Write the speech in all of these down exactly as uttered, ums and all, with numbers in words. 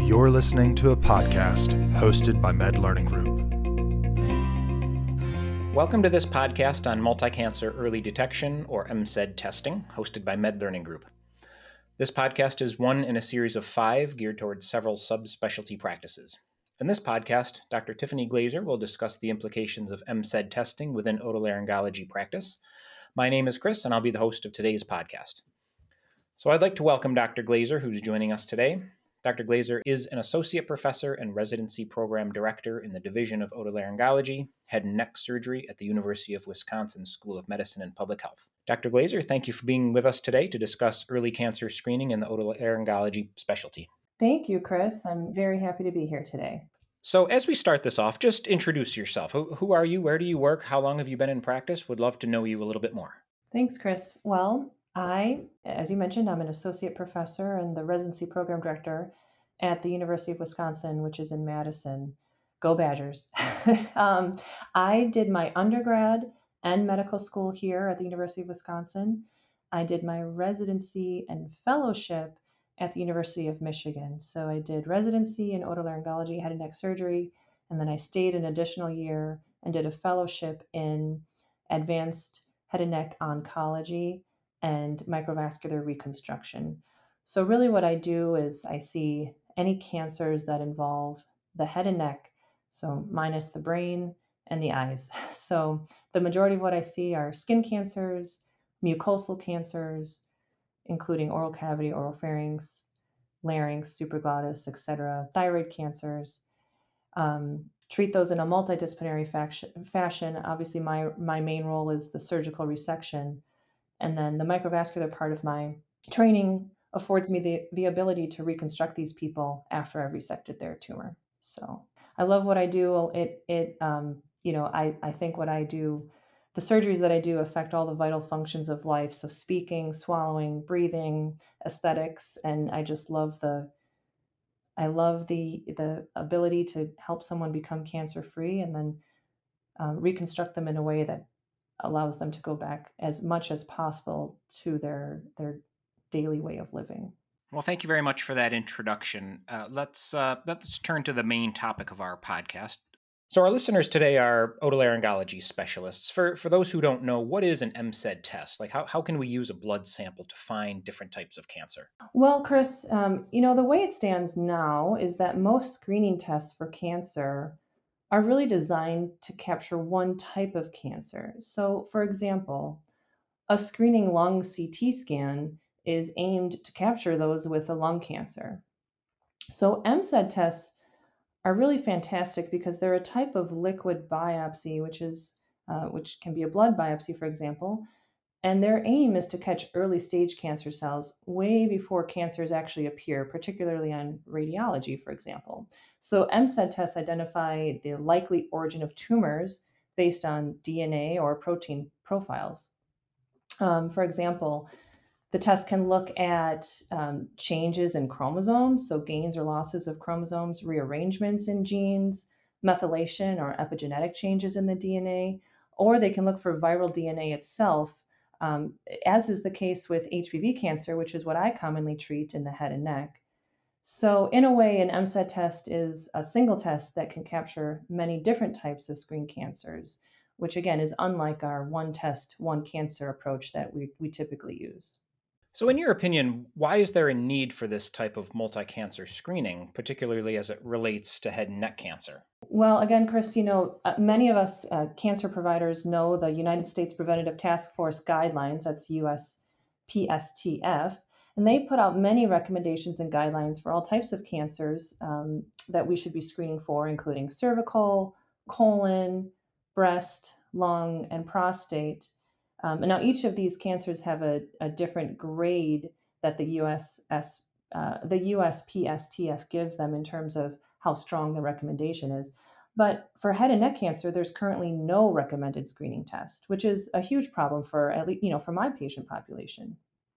You're listening to a podcast hosted by Med Learning Group. Welcome to this podcast on multi-cancer early detection, or M C E D testing, hosted by Med Learning Group. This podcast is one in a series of five geared towards several subspecialty practices. In this podcast, Doctor Tiffany Glaser will discuss the implications of M C E D testing within otolaryngology practice. My name is Chris, and I'll be the host of today's podcast. So I'd like to welcome Doctor Glaser, who's joining us today. Doctor Glaser is an associate professor and residency program director in the Division of Otolaryngology, Head and Neck Surgery at the University of Wisconsin School of Medicine and Public Health. Doctor Glaser, thank you for being with us today to discuss early cancer screening in the otolaryngology specialty. Thank you, Chris. I'm very happy to be here today. So as we start this off, just introduce yourself. Who, who are you? Where do you work? How long have you been in practice? Would love to know you a little bit more. Thanks, Chris. Well, I, as you mentioned, I'm an associate professor and the residency program director at the University of Wisconsin, which is in Madison. Go Badgers. um, I did my undergrad and medical school here at the University of Wisconsin. I did my residency and fellowship at the University of Michigan. So I did residency in otolaryngology, head and neck surgery, and then I stayed an additional year and did a fellowship in advanced head and neck oncology and microvascular reconstruction. So really what I do is I see any cancers that involve the head and neck, so minus the brain and the eyes. So the majority of what I see are skin cancers, mucosal cancers, including oral cavity, oropharynx, larynx, supraglottis, et cetera, thyroid cancers. Um, treat those in a multidisciplinary faction, fashion. Obviously, my, my main role is the surgical resection. And then the microvascular part of my training affords me the, the ability to reconstruct these people after I've resected their tumor. So I love what I do. It, it um, you know, I, I think what I do, the surgeries that I do affect all the vital functions of life. So speaking, swallowing, breathing, aesthetics. And I just love the, I love the, the ability to help someone become cancer-free and then um, reconstruct them in a way that allows them to go back as much as possible to their their daily way of living. Well, thank you very much for that introduction. Uh, let's uh, let's turn to the main topic of our podcast. So our listeners today are otolaryngology specialists. For for those who don't know, what is an M C E D test? Like how, how can we use a blood sample to find different types of cancer? Well, Chris, um, you know, the way it stands now is that most screening tests for cancer are really designed to capture one type of cancer. So, for example, a screening lung C T scan is aimed to capture those with a lung cancer. So M C E D tests are really fantastic because they're a type of liquid biopsy, which is uh, which can be a blood biopsy, for example, and their aim is to catch early stage cancer cells way before cancers actually appear, particularly on radiology, for example. So M C E D tests identify the likely origin of tumors based on D N A or protein profiles. Um, for example, the test can look at um, changes in chromosomes, so gains or losses of chromosomes, rearrangements in genes, methylation or epigenetic changes in the D N A, or they can look for viral D N A itself, um, as is the case with H P V cancer, which is what I commonly treat in the head and neck. So in a way, an M C E D test is a single test that can capture many different types of screen cancers, which again is unlike our one test, one cancer approach that we, we typically use. So in your opinion, why is there a need for this type of multi-cancer screening, particularly as it relates to head and neck cancer? Well, again, Chris, you know, uh, many of us uh, cancer providers know the United States Preventative Task Force guidelines, that's U S P S T F, and they put out many recommendations and guidelines for all types of cancers um, that we should be screening for, including cervical, colon, breast, lung, and prostate. Um, and now each of these cancers have a, a different grade that the U S S, uh, the U S P S T F gives them in terms of how strong the recommendation is. But for head and neck cancer, there's currently no recommended screening test, which is a huge problem for at least, you know, for my patient population.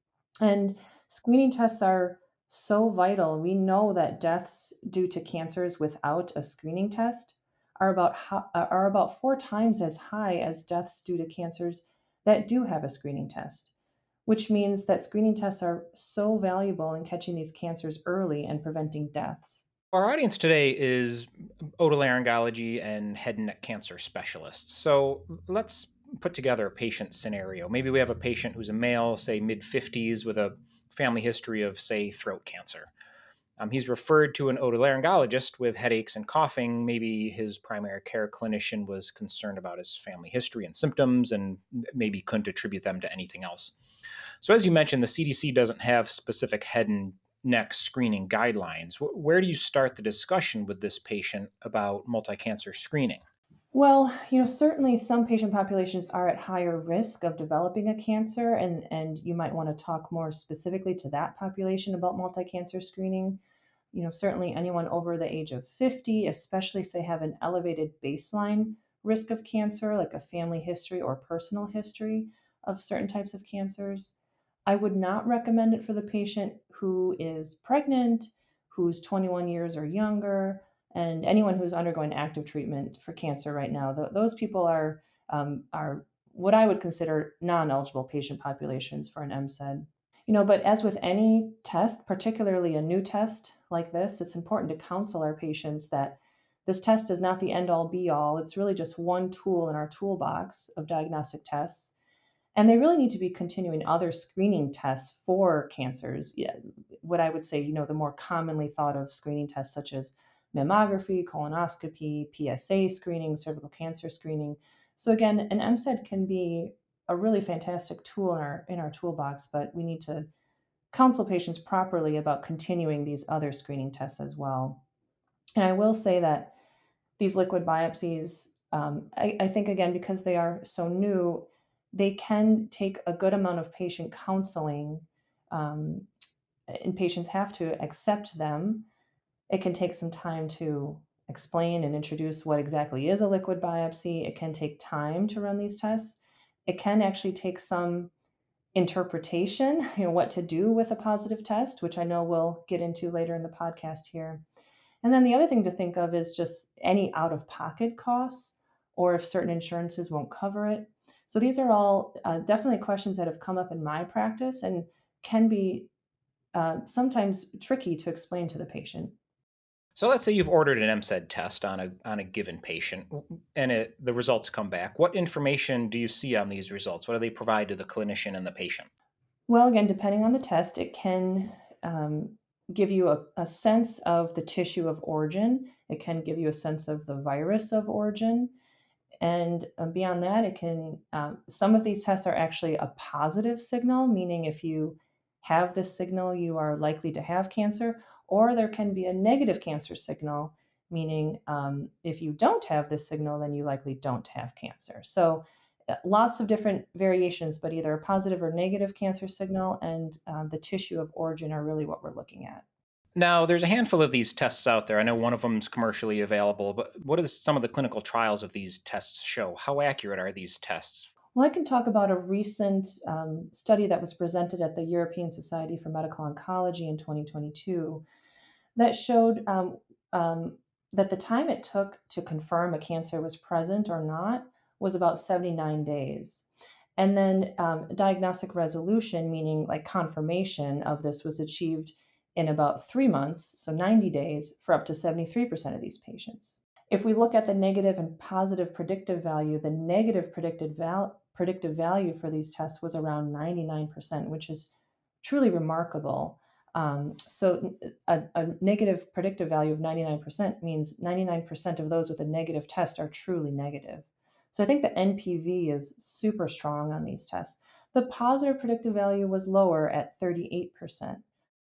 And screening tests are so vital. We know that deaths due to cancers without a screening test are about ho- are about four times as high as deaths due to cancers that do have a screening test, which means that screening tests are so valuable in catching these cancers early and preventing deaths. Our audience today is otolaryngology and head and neck cancer specialists. So let's put together a patient scenario. Maybe we have a patient who's a male, say mid fifties, with a family history of, say, throat cancer. Um, he's referred to an otolaryngologist with headaches and coughing. Maybe his primary care clinician was concerned about his family history and symptoms and maybe couldn't attribute them to anything else. So, as you mentioned, the C D C doesn't have specific head and neck screening guidelines. Where do you start the discussion with this patient about multi-cancer screening? Well, you know, certainly some patient populations are at higher risk of developing a cancer, and, and you might want to talk more specifically to that population about multi-cancer screening. You know, certainly anyone over the age of fifty, especially if they have an elevated baseline risk of cancer, like a family history or personal history of certain types of cancers. I would not recommend it for the patient who is pregnant, who's twenty-one years or younger, and anyone who's undergoing active treatment for cancer right now. Th- those people are um, are what I would consider non-eligible patient populations for an M C E D. You know, but as with any test, particularly a new test like this, it's important to counsel our patients that this test is not the end all be all. It's really just one tool in our toolbox of diagnostic tests. And they really need to be continuing other screening tests for cancers. Yeah, what I would say, you know, the more commonly thought of screening tests such as mammography, colonoscopy, P S A screening, cervical cancer screening. So again, an M C E D can be a really fantastic tool in our in our toolbox, but we need to counsel patients properly about continuing these other screening tests as well. And I will say that these liquid biopsies, um, I, I think again, because they are so new, they can take a good amount of patient counseling, um, and patients have to accept them. It can take some time to explain and introduce what exactly is a liquid biopsy. It can take time to run these tests. It can actually take some interpretation, you know, what to do with a positive test, which I know we'll get into later in the podcast here. And then the other thing to think of is just any out of pocket costs or if certain insurances won't cover it. So these are all uh, definitely questions that have come up in my practice and can be uh, sometimes tricky to explain to the patient. So let's say you've ordered an M C E D test on a on a given patient, and it, the results come back. What information do you see on these results? What do they provide to the clinician and the patient? Well, again, depending on the test, it can um, give you a, a sense of the tissue of origin. It can give you a sense of the virus of origin. And uh, beyond that, it can, um, some of these tests are actually a positive signal, meaning if you have this signal, you are likely to have cancer, or there can be a negative cancer signal, meaning um, if you don't have this signal, then you likely don't have cancer. So uh, lots of different variations, but either a positive or negative cancer signal and um, the tissue of origin are really what we're looking at. Now, there's a handful of these tests out there. I know one of them is commercially available, but what does some of the clinical trials of these tests show? How accurate are these tests? Well, I can talk about a recent um, study that was presented at the European Society for Medical Oncology in twenty twenty-two that showed um, um, that the time it took to confirm a cancer was present or not was about seventy-nine days. And then um, diagnostic resolution, meaning like confirmation of this, was achieved in about three months, so ninety days, for up to seventy-three percent of these patients. If we look at the negative and positive predictive value, the negative predicted val- predictive value for these tests was around ninety-nine percent, which is truly remarkable. Um, so a, a negative predictive value of ninety-nine percent means ninety-nine percent of those with a negative test are truly negative. So I think the N P V is super strong on these tests. The positive predictive value was lower at thirty-eight percent.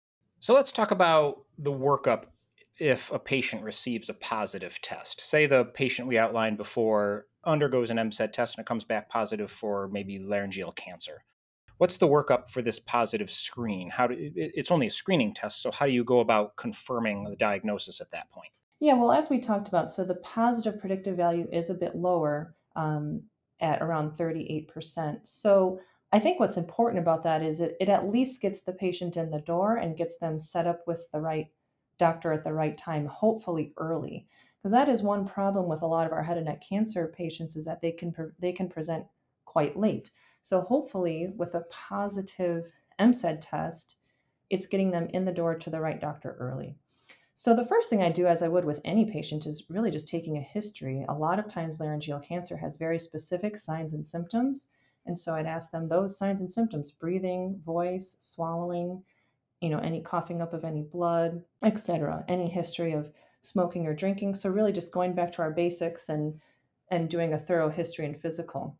So let's talk about the workup if a patient receives a positive test. Say the patient we outlined before undergoes an M C E D test and it comes back positive for maybe laryngeal cancer. What's the workup for this positive screen? How do, it's only a screening test, so how do you go about confirming the diagnosis at that point? Yeah, well, as we talked about, so the positive predictive value is a bit lower um, at around thirty-eight percent. So I think what's important about that is it, it at least gets the patient in the door and gets them set up with the right doctor at the right time, hopefully early. Because that is one problem with a lot of our head and neck cancer patients is that they can pre- they can present quite late. So hopefully with a positive M C E D test, it's getting them in the door to the right doctor early. So the first thing I do, as I would with any patient, is really just taking a history. A lot of times laryngeal cancer has very specific signs and symptoms. And so I'd ask them those signs and symptoms: breathing, voice, swallowing, you know, any coughing up of any blood, et cetera, any history of smoking or drinking. So really just going back to our basics and and doing a thorough history and physical.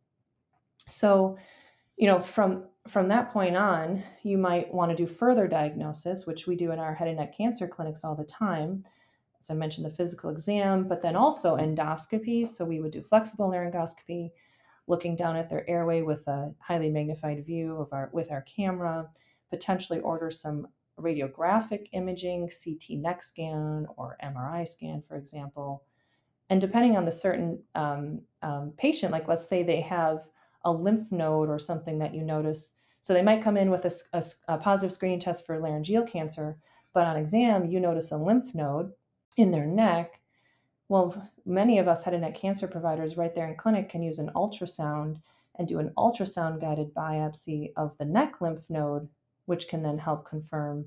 So, you know, from from that point on, you might want to do further diagnosis, which we do in our head and neck cancer clinics all the time. As I mentioned, the physical exam, but then also endoscopy. So we would do flexible laryngoscopy, looking down at their airway with a highly magnified view of our with our camera, potentially order some radiographic imaging, C T neck scan or M R I scan, for example. And depending on the certain um, um, patient, like let's say they have a lymph node or something that you notice. So they might come in with a, a, a positive screening test for laryngeal cancer, but on exam, you notice a lymph node in their neck. Well, many of us head and neck cancer providers right there in clinic can use an ultrasound and do an ultrasound guided biopsy of the neck lymph node, which can then help confirm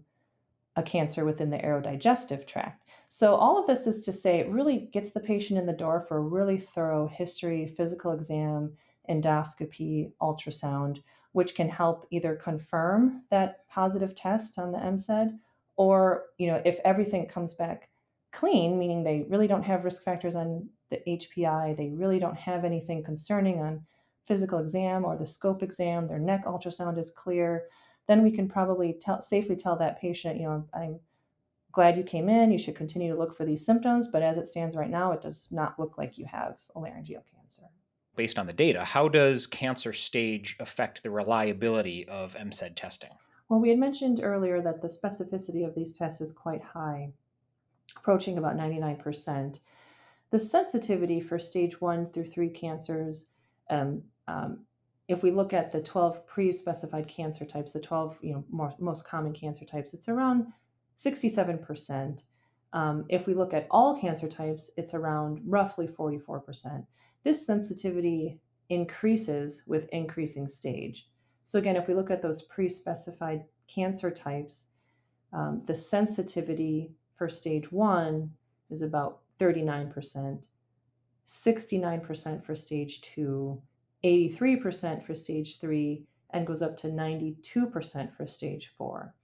a cancer within the aerodigestive tract. So all of this is to say it really gets the patient in the door for a really thorough history, physical exam, endoscopy, ultrasound, which can help either confirm that positive test on the M S E D, or, you know, if everything comes back clean, meaning they really don't have risk factors on the H P I, they really don't have anything concerning on physical exam or the scope exam, their neck ultrasound is clear, then we can probably tell, safely tell that patient, you know, I'm glad you came in, you should continue to look for these symptoms, but as it stands right now, it does not look like you have a laryngeal cancer. Based on the data, how does cancer stage affect the reliability of M S E D testing? Well, we had mentioned earlier that the specificity of these tests is quite high, approaching about ninety-nine percent. The sensitivity for stage one through three cancers, um, um, if we look at the twelve pre-specified cancer types, the twelve you know more, most common cancer types, it's around sixty-seven percent. Um, if we look at all cancer types, it's around roughly forty-four percent. This sensitivity increases with increasing stage. So again, if we look at those pre-specified cancer types, um, the sensitivity for stage one is about thirty-nine percent, sixty-nine percent for stage two, eighty-three percent for stage three, and goes up to ninety-two percent for stage four.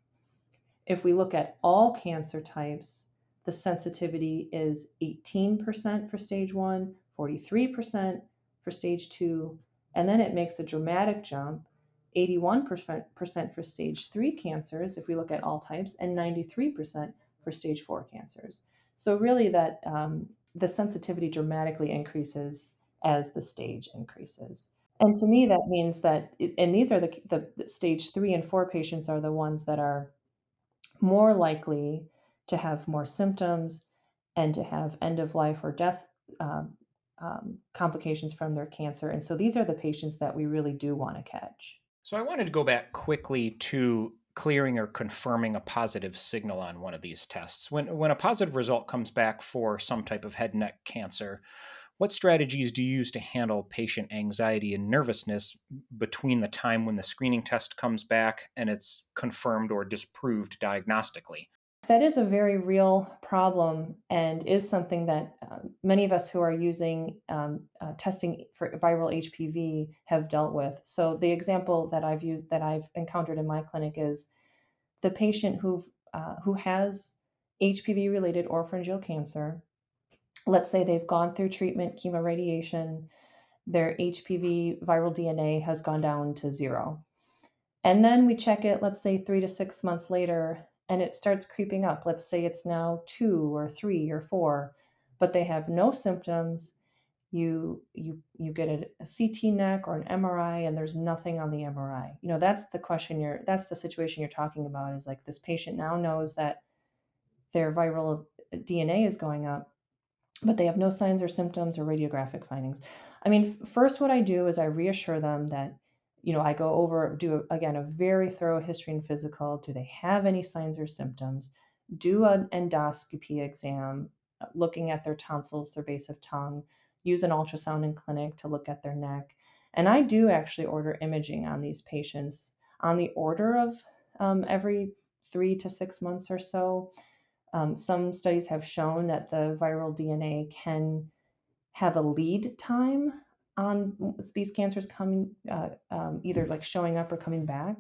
If we look at all cancer types, the sensitivity is eighteen percent for stage one, forty-three percent for stage two, and then it makes a dramatic jump, eighty-one percent for stage three cancers, if we look at all types, and ninety-three percent for stage four cancers. So really that um, the sensitivity dramatically increases as the stage increases. And to me, that means that, and these are the, the, the stage three and four patients are the ones that are more likely to have more symptoms and to have end of life or death um, um, complications from their cancer. And so these are the patients that we really do want to catch. So I wanted to go back quickly to clearing or confirming a positive signal on one of these tests. When, when a positive result comes back for some type of head and neck cancer, what strategies do you use to handle patient anxiety and nervousness between the time when the screening test comes back and it's confirmed or disproved diagnostically? That is a very real problem and is something that uh, many of us who are using um, uh, testing for viral H P V have dealt with. So the example that I've used, that I've encountered in my clinic, is the patient who uh, who has H P V-related oropharyngeal cancer. Let's say they've gone through treatment, chemoradiation, their H P V viral D N A has gone down to zero. And then we check it, let's say three to six months later, and it starts creeping up. Let's say it's now two or three or four, but they have no symptoms. You you you get a, a C T neck or an M R I, and there's nothing on the M R I. You know, that's the question you're, that's the situation you're talking about, is like this patient now knows that their viral D N A is going up, but they have no signs or symptoms or radiographic findings. I mean, first what I do is I reassure them that, you know, I go over, do, again, a very thorough history and physical. Do they have any signs or symptoms? Do an endoscopy exam, looking at their tonsils, their base of tongue, use an ultrasound in clinic to look at their neck. And I do actually order imaging on these patients on the order of um, every three to six months or so. Um, some studies have shown that the viral D N A can have a lead time on these cancers coming, uh, um, either like showing up or coming back,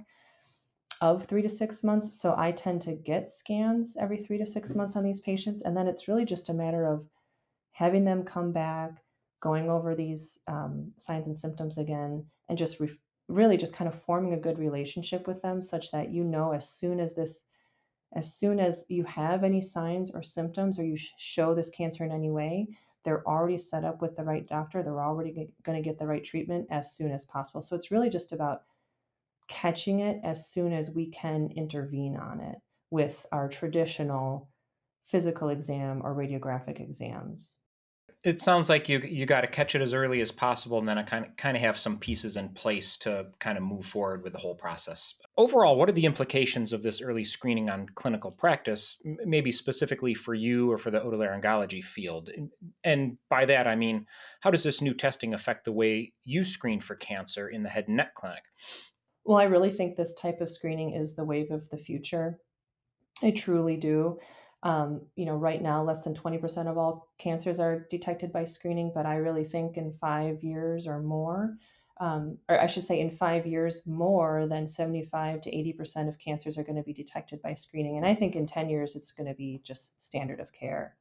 of three to six months. So I tend to get scans every three to six months on these patients. And then it's really just a matter of having them come back, going over these um, signs and symptoms again, and just re- really just kind of forming a good relationship with them such that you know as soon as this, as soon as you have any signs or symptoms or you sh- show this cancer in any way, they're already set up with the right doctor. They're already g- going to get the right treatment as soon as possible. So it's really just about catching it as soon as we can intervene on it with our traditional physical exam or radiographic exams. It sounds like you you got to catch it as early as possible, and then I kind of kind of have some pieces in place to kind of move forward with the whole process. Overall, what are the implications of this early screening on clinical practice, m- maybe specifically for you or for the otolaryngology field? And and by that, I mean, how does this new testing affect the way you screen for cancer in the head and neck clinic? Well, I really think this type of screening is the wave of the future. I truly do. Um, you know, right now, less than twenty percent of all cancers are detected by screening, but I really think in five years or more, um, or I should say in five years, more than seventy-five to eighty percent of cancers are going to be detected by screening. And I think in ten years, it's going to be just standard of care.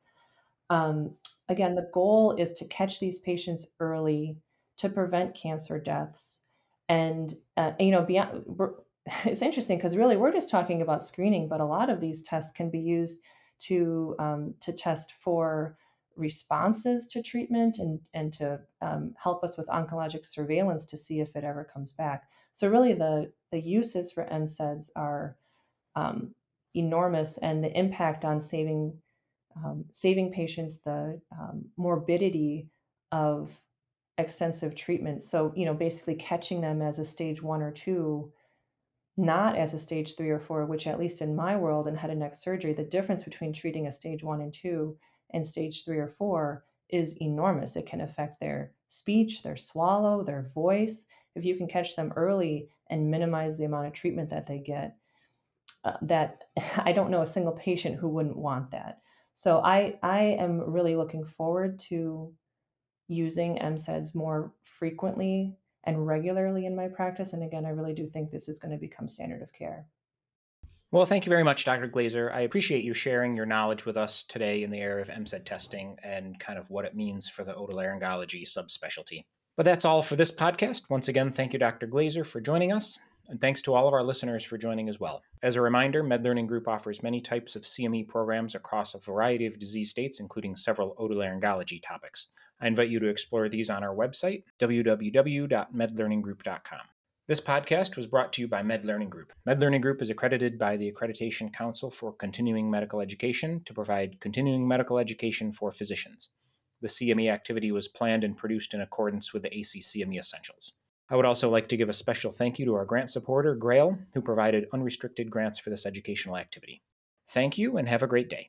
Um, Again, the goal is to catch these patients early to prevent cancer deaths. And, uh, you know, beyond, we're, it's interesting because really we're just talking about screening, but a lot of these tests can be used to um, to test for responses to treatment and and to um, help us with oncologic surveillance to see if it ever comes back. So really, the the uses for M S E D S are um, enormous, and the impact on saving um, saving patients the um, morbidity of extensive treatment. So, you know, basically catching them as a stage one or two, not as a stage three or four, which, at least in my world in head and neck surgery, the difference between treating a stage one and two and stage three or four is enormous. It can affect their speech, their swallow, their voice. If you can catch them early and minimize the amount of treatment that they get, uh, that I don't know a single patient who wouldn't want that. So I I am really looking forward to using M S E D S more frequently and regularly in my practice. And again, I really do think this is going to become standard of care. Well, thank you very much, Doctor Glaser. I appreciate you sharing your knowledge with us today in the area of M S E D testing and kind of what it means for the otolaryngology subspecialty. But that's all for this podcast. Once again, thank you, Doctor Glaser, for joining us. And thanks to all of our listeners for joining as well. As a reminder, MedLearning Group offers many types of C M E programs across a variety of disease states, including several otolaryngology topics. I invite you to explore these on our website, w w w dot med learning group dot com. This podcast was brought to you by MedLearning Group. MedLearning Group is accredited by the Accreditation Council for Continuing Medical Education to provide continuing medical education for physicians. The C M E activity was planned and produced in accordance with the A C C M E Essentials. I would also like to give a special thank you to our grant supporter, Grail, who provided unrestricted grants for this educational activity. Thank you and have a great day.